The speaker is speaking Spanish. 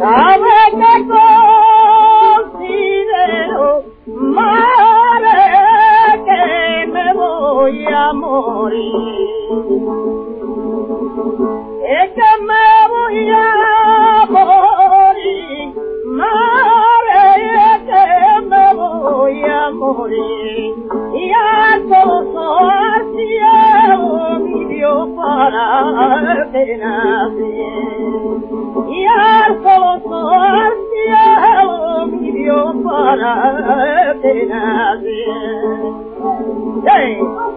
sabe que considero, madre, que me voy a morir. Es que me voy a morir, madre, que me voy a morir. Y a todos al cielo mi Dios para que naciera. Y al todos al cielo mi Dios para que naciera. ¡Hey!